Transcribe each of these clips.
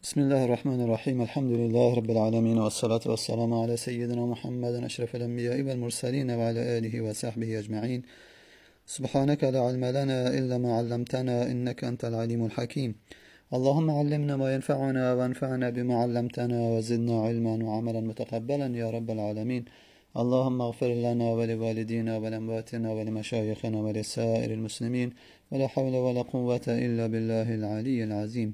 بسم الله الرحمن الرحيم. الحمد لله رب العالمين، والصلاة والسلام على سيدنا محمد أشرف الأنبياء والمرسلين وعلى آله وصحبه أجمعين. سبحانك لا علم لنا إلا ما علمتنا إنك أنت العليم الحكيم. اللهم علمنا ما ينفعنا وانفعنا بما علمتنا وزدنا علما وعملا متقبلا يا رب العالمين. اللهم اغفر لنا ولوالدينا ولأمواتنا ولمشايخنا ولسائر المسلمين، ولا حول ولا قوة إلا بالله العلي العظيم.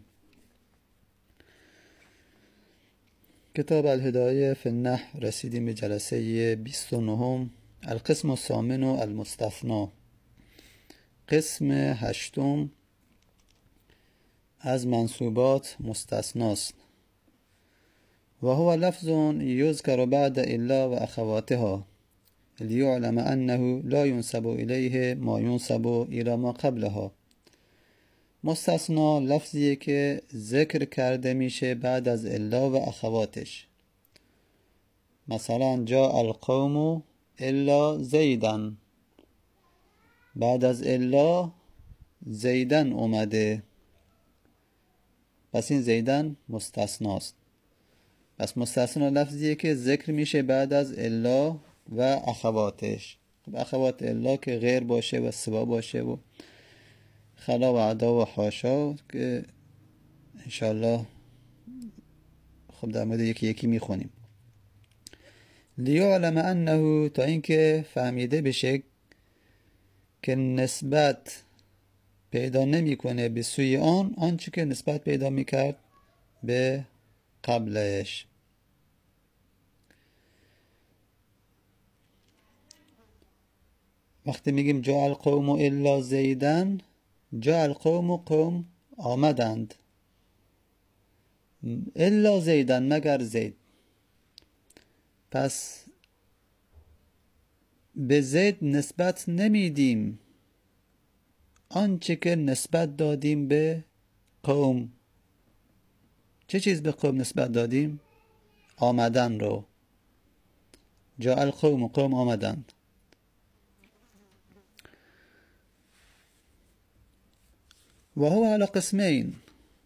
کتاب الهدایه فی النحو، رسیدیم به جلسه 29. القسم الثامن المستثنا، قسم هشتم از منصوبات مستثناست. و هو لفظ یذکر بعد الا و اخواتها لیعلم انه لا ینسب الیه ما ینسب الی ما قبلها. مستثنا لفظیه که ذکر کرده میشه بعد از الا و اخواتش. مثلا جاء القوم الا زیدن، بعد از الا زیدن اومده، پس این زیدن مستثناست. پس مستثنا لفظیه که ذکر میشه بعد از الا و اخواتش. اخوات الا که غیر باشه و سوا باشه و خلا و عدا و حاشا که انشاءالله خب در مورد یکی یکی میخونیم. لیعلم انه، تا اینکه فهمیده بشه که نسبت پیدا نمیکنه به سوی آنچه که نسبت پیدا میکرد به قبلش. وقتی میگیم جاء القوم الا زیدن، جاء القوم، قوم آمدند، الا زیدن، مگر زید. پس به زید نسبت نمیدیم آنچه که نسبت دادیم به قوم. چه چیز به قوم نسبت دادیم؟ آمدن رو. جاء القوم، قوم آمدند. و هو علی قسمین،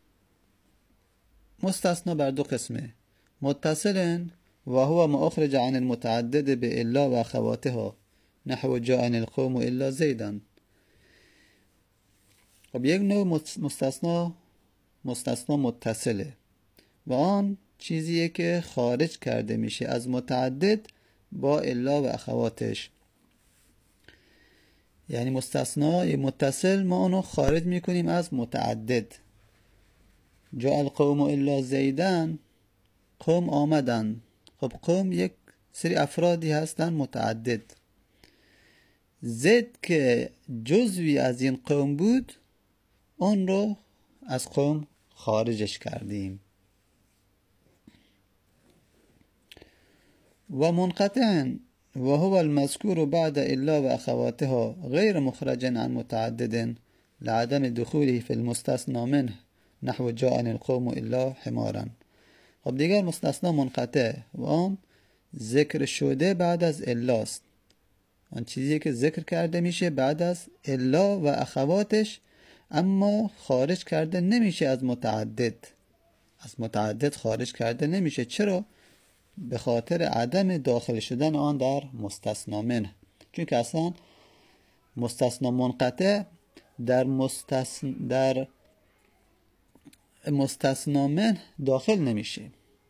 مستثنا بر دو قسمه. متصل و هو مخرج عن المتعدد به الا و اخواتها نحو جاءنی القوم الا زیدن. خب یک نوع مستثنا متصله و آن چیزیه که خارج کرده میشه از متعدد با الا و اخواتش. یعنی مستثنای متصل ما اونو خارج میکنیم از متعدد. جاء القوم الا زیدن، قوم آمدن. خب قوم یک سری افرادی هستن متعدد. زید که جزوی از این قوم بود، اون رو از قوم خارجش کردیم. و منقطع و هو المذکور بعد الا و اخواتها غیر مخرج عن متعدد لعدم دخوله فی المستثنا منه نحو جاءنی القوم الا حمارا. خب دیگر مستثنا منقطع و آن ذکر شده بعد از الاست. آن چیزی که ذکر کرده میشه بعد از الا و اخواتش، اما خارج کرده نمیشه از متعدد. از متعدد خارج کرده نمیشه. چرا؟ به خاطر عدم داخل شدن آن در مستثنا منه. چون که اصلا مستثنا منقطع در مستثنا منه داخل نمیشه.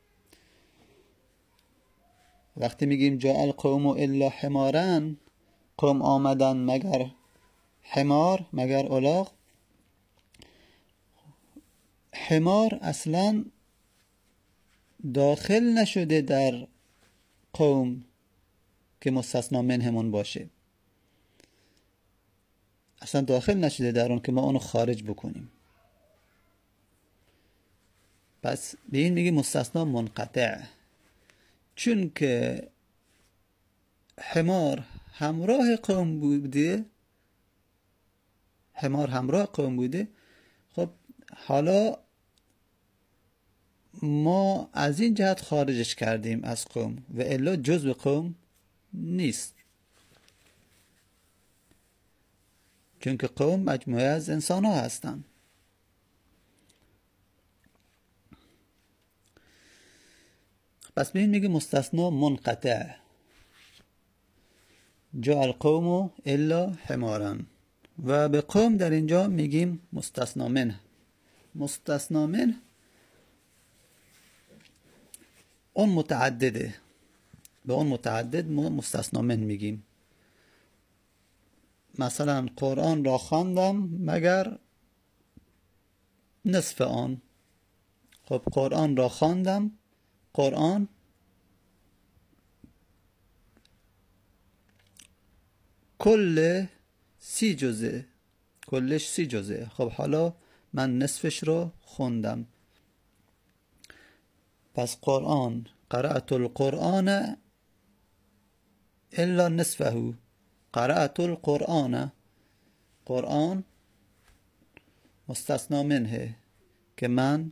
وقتی میگیم جاء القوم الا حمارا، قوم آمدن مگر حمار، مگر الاغ. حمار اصلا داخل نشده در قوم که مستثنا منهمون باشه. اصلا داخل نشده در اون که ما اونو خارج بکنیم. پس به این میگی مستثنا منقطع. چون که حمار همراه قوم بوده، حمار همراه قوم بوده. خب حالا ما از این جهت خارجش کردیم از قوم و الا جزء قوم نیست. چون که قوم مجموعه از انسان ها هستن. پس به این میگه مستثنا منقطع. جاء القوم الا حمارا. و به قوم در اینجا میگیم مستثنا منه. مستثنا منه اون متعدده، به اون متعدد مستثنا منه میگیم. مثلا قرآن را خواندم مگر نصف آن. خب قرآن را خواندم، قرآن کل 30 جزء، کلش 30 جزء. خب حالا من نصفش رو خوندم، پس قرآن قرأت القرآن الا نصفه. قرأت القرآن، قرآن مستثنا منه که من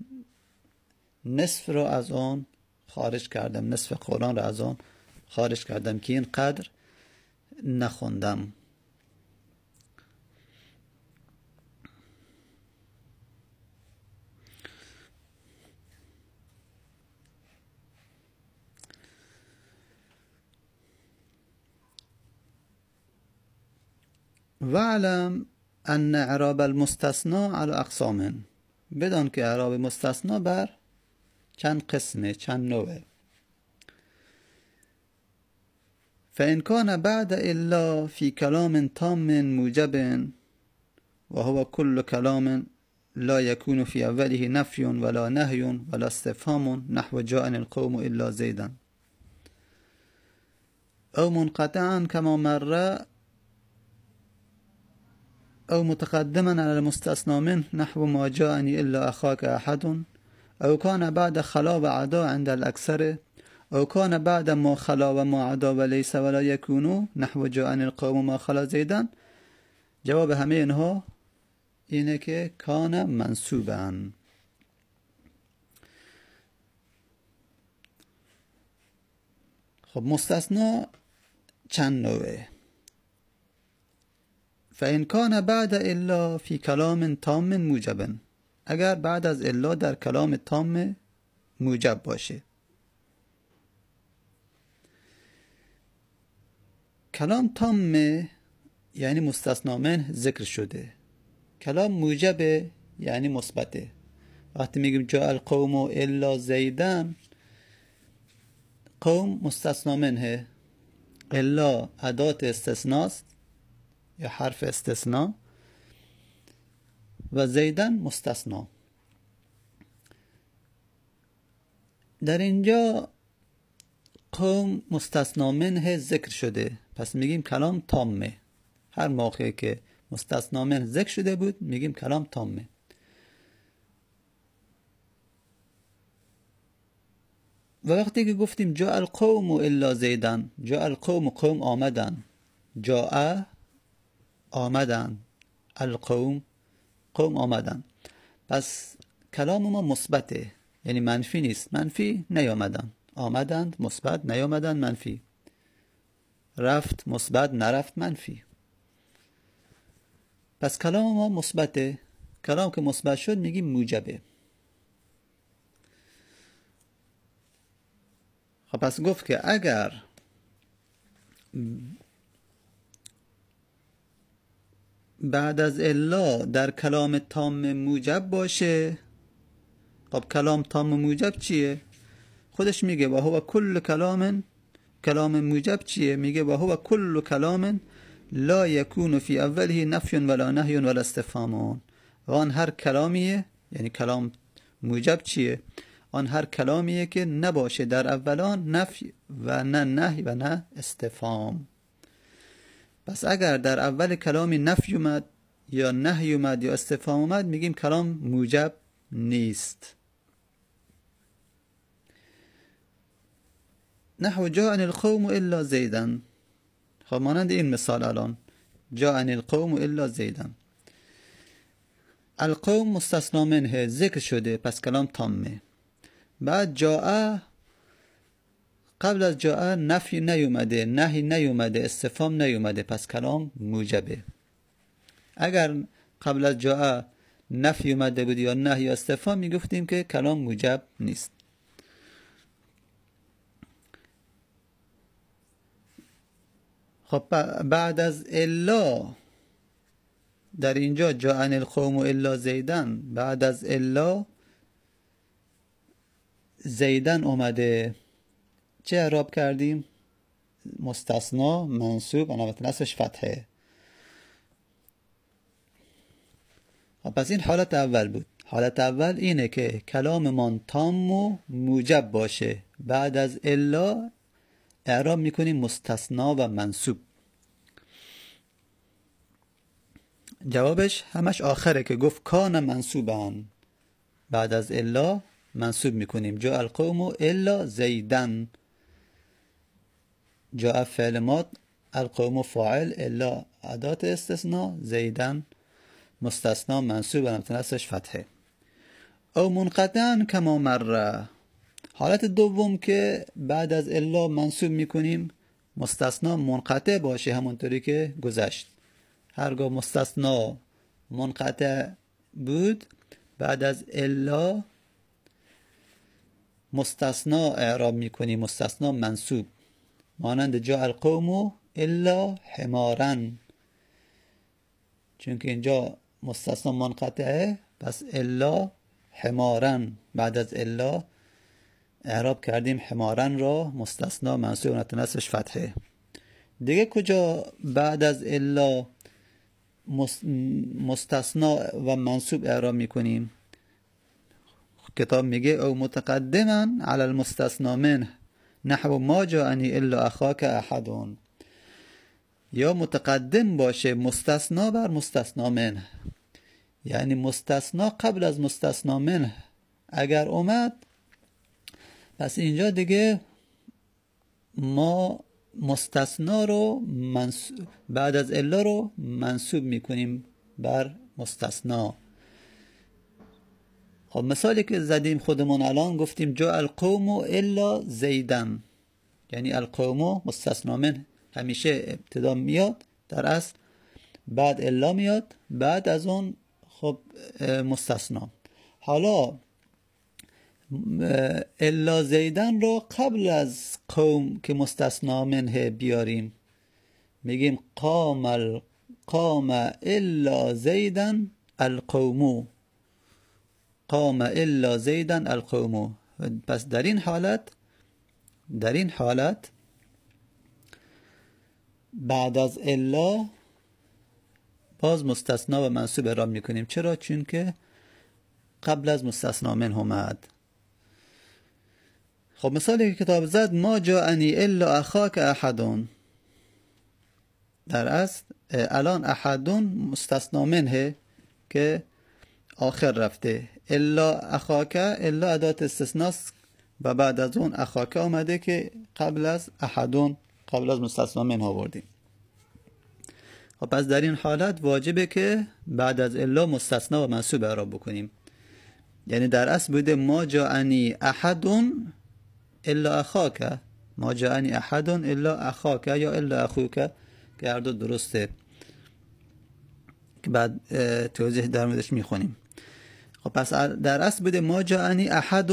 نصف رو از آن خارج کردم، نصف قرآن رو از آن خارج کردم که این قدر نخوندم. واعلم ان اعراب المستثنا على اقسام. بدان که اعراب مستثنا بر چند قسمه، چند نوعه. فإن كان بعد إلا في كلام تام موجب وهو كل كلام لا يكون في أوله نفي ولا نهي ولا استفهام نحو جاءني القوم إلا زيدا، أو منقطعا كما مر، أو متقدما على المستثنى منه نحو ما جاءني إلا أخاك أحد، أو كان بعد خلا وعدا عند الأكثر، أو كان بعد ما خلا وما عدا وليس ولا يكون نحو جاءني القوم ما خلا زيدا. جواب همه اینها اینه که کان منصوبن. خب مستثنا چند نوعه. فإن كان بعد إلا في كلام تام موجب، اگر بعد از الا در کلام تام موجب باشه. کلام تام یعنی مستثنا منه ذکر شده، کلام موجب یعنی مثبته. وقتی میگیم جاء القوم الا زیدن، قوم مستثنا منه، الا ادات استثناست یا حرف استثناء و زیدن مستثنا. در اینجا قوم مستثنا منه ذکر شده، پس میگیم کلام تامه. هر موقعی که مستثنا منه ذکر شده بود میگیم کلام تامه. و وقتی که گفتیم جاء القوم الا زیدن، جاء القوم، قوم آمدن، جاء آمدن، القوم قوم آمدن، پس کلام ما مثبته، یعنی منفی نیست. منفی نیامدن، آمدند مثبت، نیامدن منفی. رفت مثبت، نرفت منفی. پس کلام ما مثبته. کلام که مثبت شد میگیم موجبه. خب پس گفت که اگر بعد از الا در کلام تام موجب باشه، خب کلام تام موجب چیه؟ خودش میگه و هو کل کلام، کلام موجب چیه؟ میگه و هو کل کلام لا یکون فی اوله نفی ولا نهی ولا استفهام. و آن هر کلامیه، یعنی کلام موجب چیه؟ آن هر کلامیه که نباشه در اولان نفی و نه نهی و نه استفهام. پس اگر در اول کلامی نفی اومد یا نهی اومد یا استفهام اومد میگیم کلام موجب نیست. نحو جاءنی القوم الا زیدن. خب مانند این مثال الان جاءنی القوم الا زیدن، القوم مستثنا منه ذکر شده، پس کلام تامه. بعد جاء، قبل از جاء نفی نیومده، نهی نیومده، استفهام نیومده، پس کلام موجبه. اگر قبل از جاء نفی اومده بود یا نهی یا استفهام میگفتیم که کلام موجب نیست. خب بعد از الا در اینجا جاءن القوم الا زیدن، بعد از الا زیدن اومده، چه اعراب کردیم؟ مستثنا منصوب علامت نصبش فتحه. پس این حالت اول بود. حالت اول اینه که کلاممان تام و موجب باشه، بعد از الا اعراب میکنیم مستثنا و منصوب. جوابش همش آخره که گفت کان منصوبن، بعد از الا منصوب میکنیم. جاء القوم الا زیدن، جاء فعل ماض، القوم فاعل، الا ادات استثناء، زیدن مستثنا منصوب علامت نصبش فتحه. او منقطعا کما مره، حالت دوم که بعد از الا منصوب میکنیم مستثنا منقطع باشه همونطوری که گذشت. هرگاه مستثنا منقطع بود بعد از الا مستثنا اعراب میکنیم، مستثنا منصوب، مانند جاء القوم الا حمارا، چون که اینجا مستثنا منقطعه پس الا حمارا، بعد از الا اعراب کردیم حمارا را مستثنا منصوب علامت نصبش فتحه. دیگه کجا بعد از الا مستثنا و منصوب اعراب میکنیم؟ کتاب میگه او متقدما علی المستثنا منه نحو ما جاءنی الا اخاک احد، یا متقدم باشه مستثنا بر مستثنا منه، یعنی مستثنا قبل از مستثنا منه اگر اومد پس اینجا دیگه ما مستثنا رو بعد از الا رو منصوب میکنیم بر مستثنا. خب مثالی که زدیم خودمون الان گفتیم جاء القوم الا زیدن، یعنی القوم مستثنا من همیشه ابتدا میاد در اصل، بعد الا میاد، بعد از اون خب مستثنا. حالا الا زیدن رو قبل از قوم که مستثنا منه بیاریم، میگیم قام الا زیدن القوم، قام الا زیدن القوم. پس در این حالت بعد از الا باز مستثنا و منصوب اعراب میکنیم. چرا؟ چون که قبل از مستثنا منه اومد. خب مثالی که کتاب زد ما جاءنی الا اخاک احد، در اصل الان احد مستثنا منه که آخر رفته، الا اخاک الا ادات استثناست و بعد از اون اخاک آمده که قبل از احدون قبل از مستثنا منه آوردیم. خب پس در این حالت واجبه که بعد از الا مستثنا و منصوب اعراب بکنیم. یعنی در اصل بوده ما جاءنی احد الا اخاک، ما جاءنی احد الا اخاک یا الا اخوک که هر دو درسته که بعد توضیح در موردش میخونیم. خب پس در اصل بوده ما جاءنی احد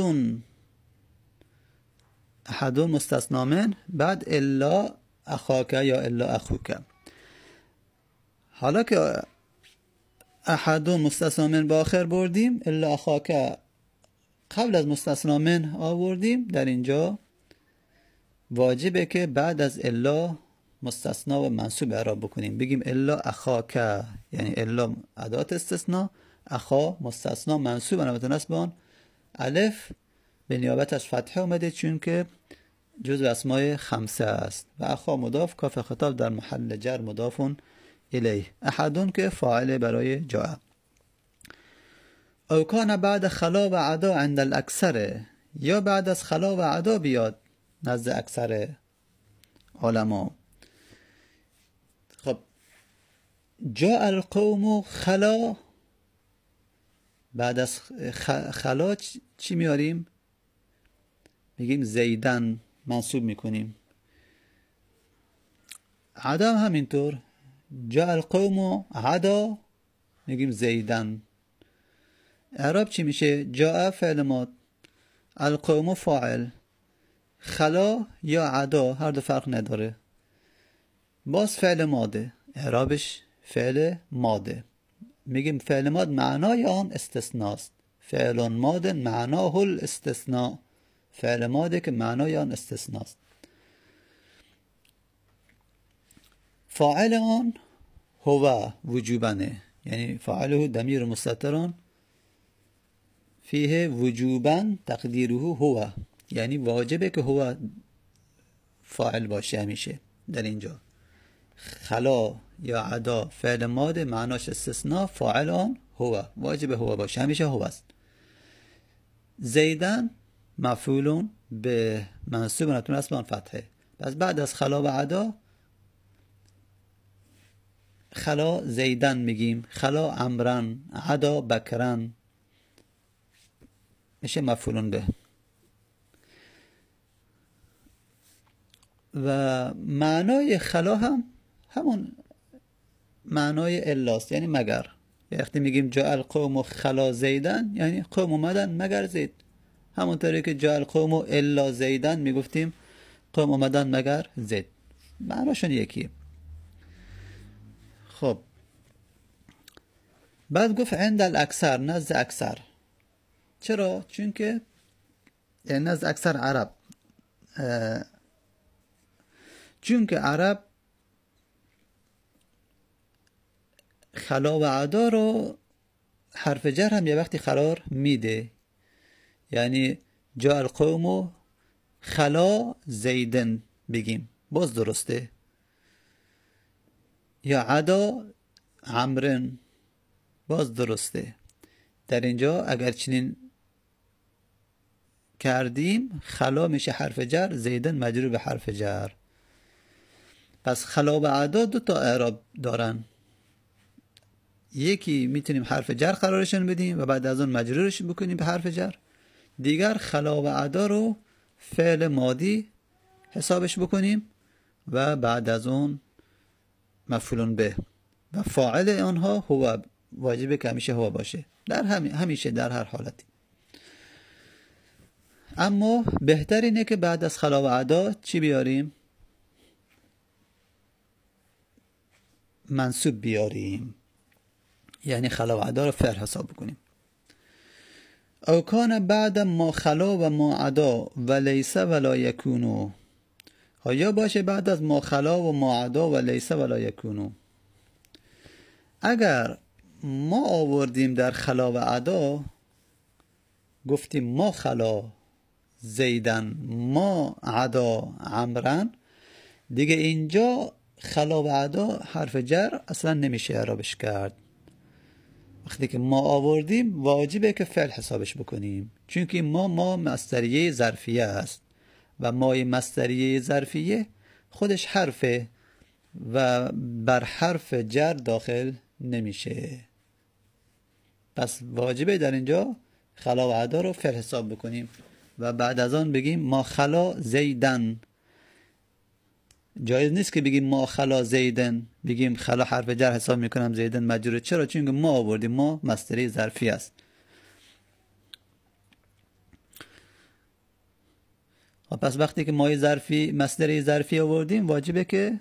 مستثنا من، بعد الا اخاک یا الا اخوک. حالا که احد مستثنا من با آخر بردیم، الا اخاک قبل از مستثنا من آوردیم، در اینجا واجبه که بعد از الا مستثنا و منصوب اعراب بکنیم، بگیم الا اخاک، یعنی الا ادات استثناء، اخا مستثنا منصوب علامت نصب آن الف به نیابت از فتحه اومده چون که جزء اسماء خمسه است و اخا مضاف، کاف خطاب در محل جر مضاف الیه، احدون که فاعل برای جاء. او کان بعد خلا و عدا عند الاکثر، یا بعد از خلا و عدا بیاد نزد اکثر علما. خب جاء القوم خلا، بعد از خلا چی میاریم؟ میگیم زیدن منصوب میکنیم. عدا هم همینطور، جاء القوم عدا میگیم زیدن. اعراب چی میشه؟ جاء فعل ماض، القوم فاعل، خلا یا عدا هر دو فرق نداره. باز فعل ماده، اعرابش فعل ماده. میگیم فعل ماد معنای آن استثناست. فعل ماد معناه الاستثناء، فعل ماده که معنای آن استثناست. فاعل آن هو وجوبنه، یعنی فاعله ضمیر مستتر فیه وجوبا تقدیره هو، یعنی واجبه که هو فاعل باشه همیشه. در اینجا خلا یا عدا فعل ماده معناش استثناء، فاعل آن هو، واجبه هو باشه، همیشه هو است. زیدن مفعول به منصوب نتون اسم آن فتحه. پس بعد از خلا و عدا خلا زیدن میگیم، خلا عمرن، عدا بکرن، میشه مفعول به. و معنای خلا هم همون معنای الاست، یعنی مگر. وقتی میگیم جاء القوم خلا زیدن، یعنی قوم اومدن مگر زید. همونطوری که جاء القوم الا زیدن میگفتیم قوم اومدن مگر زید، معناشون یکیه. خب بعد گفت عند الاکثر، نزد اکثر. چرا؟ چون که یعنی نزد اکثر عرب، چون که عرب خلا و عدا رو حرف جر هم یه وقتی قرار میده. یعنی جاء القوم خلا زیدن بگیم باز درسته، یا عدا عمرن باز درسته. در اینجا اگر چنین کردیم خلا میشه حرف جر، زیدن مجرور به حرف جر. پس خلا و عدا دو تا اعراب دارن، یکی میتونیم حرف جر قرارشون بدیم و بعد از اون مجرورش بکنیم به حرف جر، دیگر خلا و عدا رو فعل ماضی حسابش بکنیم و بعد از اون مفعول به، و فاعل آنها هو، واجبه که همیشه هو باشه، در همیشه در هر حالتی. اما بهتر اینه که بعد از خلا و عدا چی بیاریم؟ منصوب بیاریم، یعنی خلا و عدا رو فعل حساب بکنیم. او کان بعد ما خلا و ما عدا و لیس ولا یکونو، یا باشه بعد از ما خلا و ما عدا و لیس ولا یکونو. اگر ما آوردیم در خلا و عدا، گفتیم ما خلا زیدن ما عدا عمرن، دیگه اینجا خلا و عدا حرف جر اصلا نمیشه اعرابش کرد. وقتی که ما آوردیم واجبه که فعل حسابش بکنیم، چون که ما مصدریه ظرفیه است و مای مصدریه ظرفیه خودش حرفه و بر حرف جر داخل نمیشه. پس واجبه در اینجا خلا و عدا رو فعل حساب بکنیم و بعد از آن بگیم ما خلا زیدن. جایز نیست که بگیم ما خلا زیدن، بگیم خلا حرف جر حساب میکنم زیدن مجروره. چرا؟ چون که ما آوردیم، ما مصدری ظرفی است. پس وقتی که ما ظرفی مصدری ظرفی آوردیم واجبه که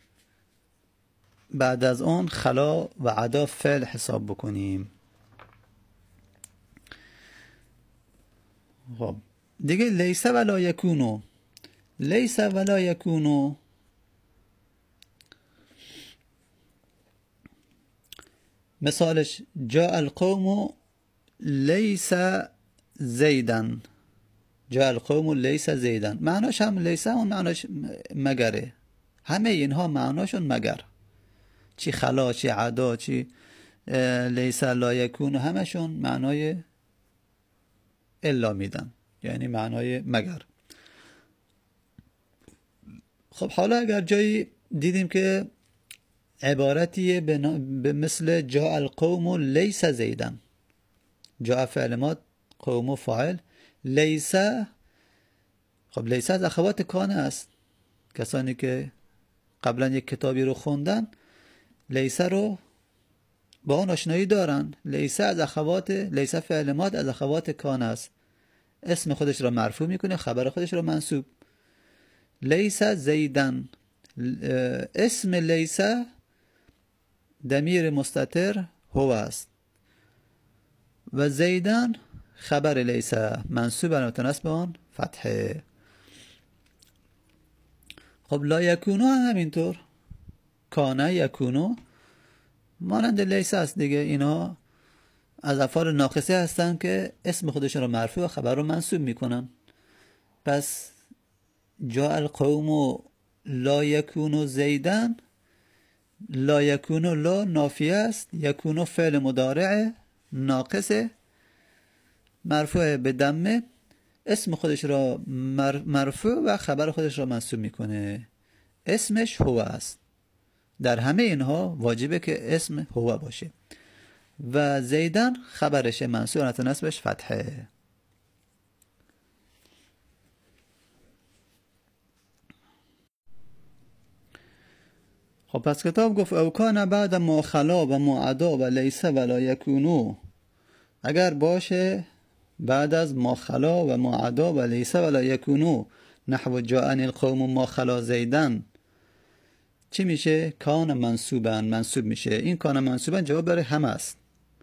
بعد از اون خلا و عدا فعل حساب بکنیم. خب دیگه لیس ولا یکونو، لیس ولا یکونو مثالش جاء القوم لیس زیدن، جاء القوم لیس زیدن، معناش هم لیس اون معناش مگره. همه اینها معناشون مگر، چی خلا چی عدا چی لیس لا یکون، همشون معنای الا میدن، یعنی معنای مگر. خب حالا اگر جایی دیدیم که عبارتیه به مثل جاء القوم لیس زیدن، جاء فعل ماد، قوم فاعل، لیس، خب لیس از اخوات کان است. کسانی که قبلا یک کتابی رو خوندن لیس رو با آن آشنایی دارن. لیس از اخوات، لیس فعل ماد از اخوات کان است، اسم خودش را مرفوع میکنه، خبر خودش را منصوب. لیس زیدن، اسم لیسه ضمیر مستتر هو است و زیدن خبر لیسه منصوب و متنصب آن فتحه. خب لا یکونو هم همینطور، کانه یکونو مانند لیسه است دیگه. اینا از افعال ناقصه هستن که اسم خودشون رو مرفوع و خبر رو منصوب میکنن. پس جاء القوم لا یکونو زیدن، لا یکونو لا نافیه است، یکونو فعل مضارع ناقصه مرفوع به ضمه، اسم خودش را مرفوع و خبر خودش را منصوب میکنه، اسمش هو است. در همه اینها واجبه که اسم هو باشه و زیدن خبرش منصوب و نصبش فتحه. خب پس کتاب گفت او کان بعد ما خلا و ما عدا و لیسه و لا یکونو، اگر باشه بعد از ما خلا و ما عدا و لیسه و لا یکونو نحو جاءنی القوم ما خلا زیدن، چی میشه؟ کان منصوبن، منصوب میشه. این کان منصوبن جواب برای همه است،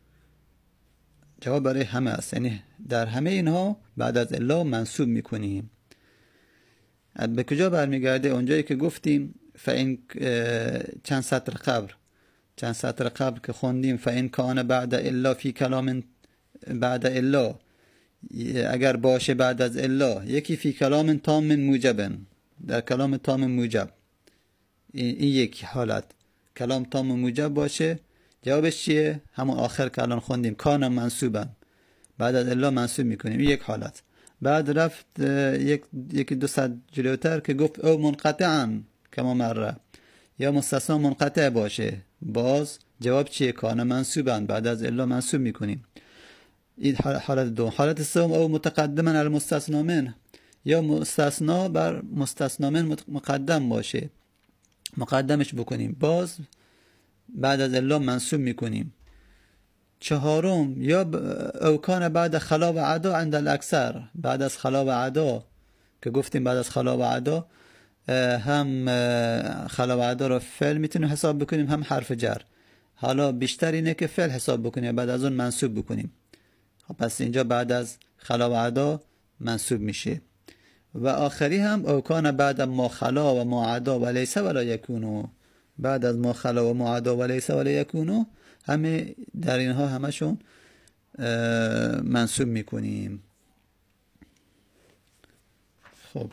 جواب برای همه است، یعنی در همه اینها بعد از الا منصوب میکنیم. به کجا برمیگرده؟ اونجایی که گفتیم فاین چند سطر قبل که خوندیم فاین کان بعد الا فی کلام بعد الا، اگر باشه بعد از الا، یکی فی کلام تام موجبن، در کلام تام موجب، این یک حالت کلام تام موجب باشه، جوابش چیه؟ همون آخر که الان خوندیم کان منصوبن، بعد از الا منصوب میکنیم، این یک حالت. بعد رفت یکی دو صد جلوتر که گفت او منقطعا کما مره، یا مستثنا منقطع باشه، باز جواب چیه؟ کان منصوبن، بعد از الا منصوب میکنیم. این حالت دو. حالت سوم او متقدما علی المستثنا منه، یا مستثنا بر مستثنا منه مقدم باشه، مقدمش بکنیم، باز بعد از الا منصوب میکنیم. چهارم یا او کان بعد خلا و عدا عند الاکثر، بعد از خلا و عدا که گفتیم بعد از خلا و عدا هم خلا و عدا رو فعل میتونیم حساب بکنیم هم حرف جر، حالا بیشتر اینه که فعل حساب بکنیم بعد از اون منصوب بکنیم. پس اینجا بعد از خلا و عدا منصوب میشه. و آخری هم او کان بعد ما خلا و ما عدا و لیسه ولا یکونو، بعد از ما خلا و ما عدا و لیسه ولا یکونو، همه در اینها همشون منصوب میکنیم. خب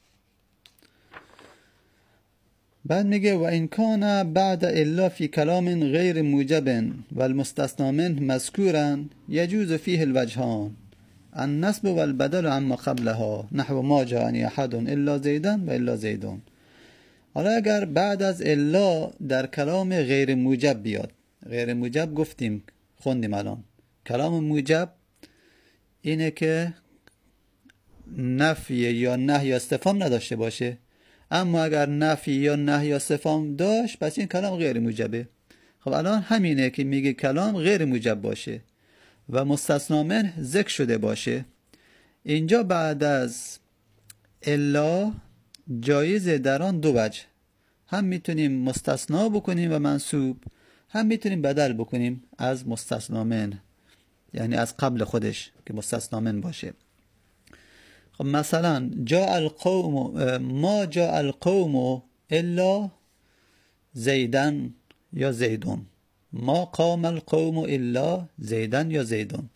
بعد میگه و این کان بعد الا فی کلام غیر موجب و المستثنا منه مذکورا یجوز فیه الوجهان النصب و البدل عما قبلها نحو ما جاءنی احد الا زیدن و الا زیدون. حالا اگر بعد از الا در کلام غیر موجب بیاد، غیر موجب گفتیم خوندیم الان، کلام موجب اینه که نفی یا نهی یا استفهام نداشته باشه، اما اگر نفی یا نهی یا استفهام داشت پس این کلام غیر موجبه. خب الان همینه که میگه کلام غیر موجب باشه و مستثنا منه ذکر شده باشه. اینجا بعد از الا جایزه در آن دو وجه، هم میتونیم مستثنا بکنیم و منصوب، هم میتونیم بدل بکنیم از مستثنا منه، یعنی از قبل خودش که مستثنا منه باشه. خب مثلا جاء القوم ما جاء القوم الا زیدن یا زیدون، ما قام القوم الا زیدن یا زیدون.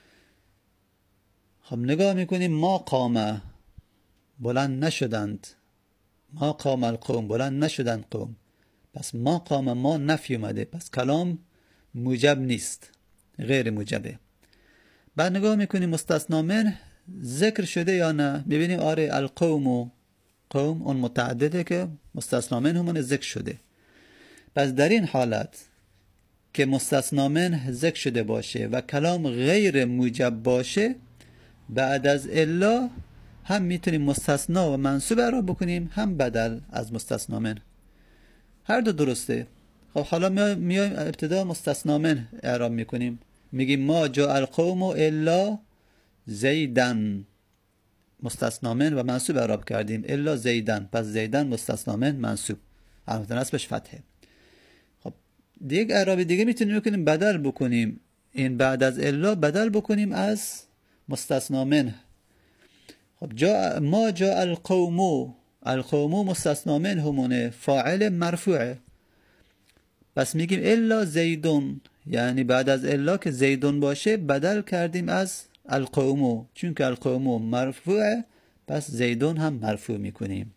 خب نگاه میکنیم ما قام بلند نشدند، ما قام القوم بلند نشدند قوم، پس ما قام ما نفی اومده، پس کلام موجب نیست، غیر موجبه. بعد نگاه میکنیم مستثنا منه ذکر شده یا نه، میبینیم آره القوم، قوم اون متعدده که مستثنا منه همون ذکر شده. پس در این حالت که مستثنا منه ذکر شده باشه و کلام غیر موجب باشه، بعد از الا هم میتونیم مستثنا و منصوب را بکنیم هم بدل از مستثنا منه، هر دو درسته. خب حالا میایم ابتدا مستثنا منه اعراب میکنیم، میگیم ما جاء القوم الا زیدن، مستثنا من و منصوب اعراب کردیم. الا زیدن، پس زیدن مستثنا من منصوب، علامت نصبش فتحه. خب دیگه اعراب دیگه میتونیم بکنیم بدل بکنیم، این بعد از الا بدل بکنیم از مستثنا منه. خب ما جاء القوم، القوم مستثنا منه همونه، فاعل مرفوعه، پس میگیم الا زیدون، یعنی بعد از الا که زیدون باشه بدل کردیم از القوم، چون که القوم مرفوعه پس زیدون هم مرفوع میکنیم.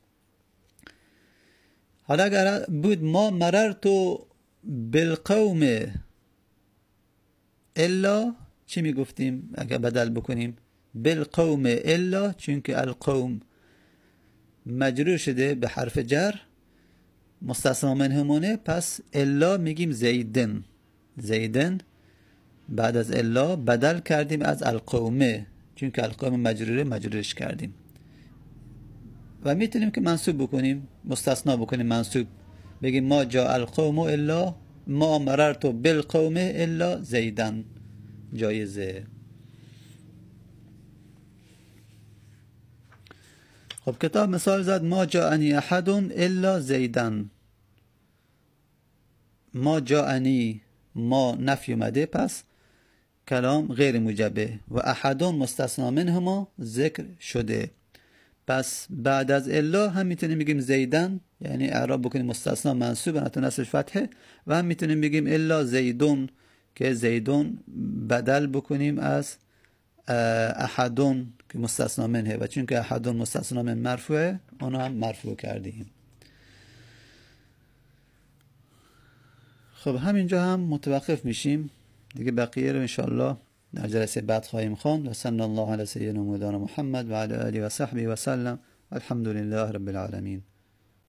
حالا اگر بود ما مررت بالقوم الا، چی میگفتیم اگر بدل بکنیم؟ بالقوم الا، چون که القوم مجرور شده به حرف جر، مستثنا منهمونه، پس الا میگیم زیدن، زیدن بعد از الا بدل کردیم از القومه، چون که القوم مجروره مجرورش کردیم. و میتونیم که منصوب بکنیم، مستثنا بکنیم منصوب، بگیم ما جاء القوم الا، ما مررت بالقوم الا زیدن، جایزه. خب کتاب مثال زد ما جاءنی احد الا زیدن، ما جاءنی ما نفی اومده پس کلام غیر موجبه و احد مستثنا منهما ذکر شده، پس بعد از الا هم میتونیم بگیم زیدن، یعنی اعراب بکنیم مستثنا منصوب علامت نصبش فتحه، و هم میتونیم بگیم الا زیدون که زیدون بدل بکنیم از احدون که مستثنا منه، و چون که احدون مستثنا من مرفوعه اونو هم مرفوع کردیم. خب همینجا هم متوقف میشیم دیگه، بقیه رو انشاءالله در جلسه بعد خواهیم خواند. و صلی الله علی سیدنا مولانا محمد و علی آله و صحبه و سلم. الحمد لله رب العالمین.